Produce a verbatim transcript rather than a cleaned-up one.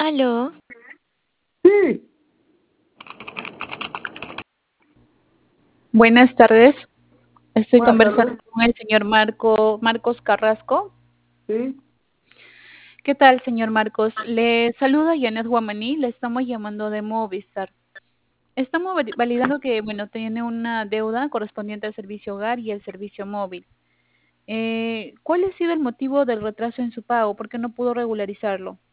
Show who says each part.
Speaker 1: Aló.
Speaker 2: Sí,
Speaker 3: Buenas tardes. Estoy
Speaker 2: buenas
Speaker 3: conversando
Speaker 2: tardes.
Speaker 3: con el señor Marco, Marcos Carrasco.
Speaker 2: Sí,
Speaker 3: ¿Qué tal, señor Marcos? Le saluda Janet Guamaní, le estamos llamando de Movistar. Estamos vali- validando que, bueno, tiene una deuda correspondiente al servicio hogar y el servicio móvil. Eh, ¿cuál ha sido el motivo del retraso en su pago? ¿Por qué no pudo regularizarlo?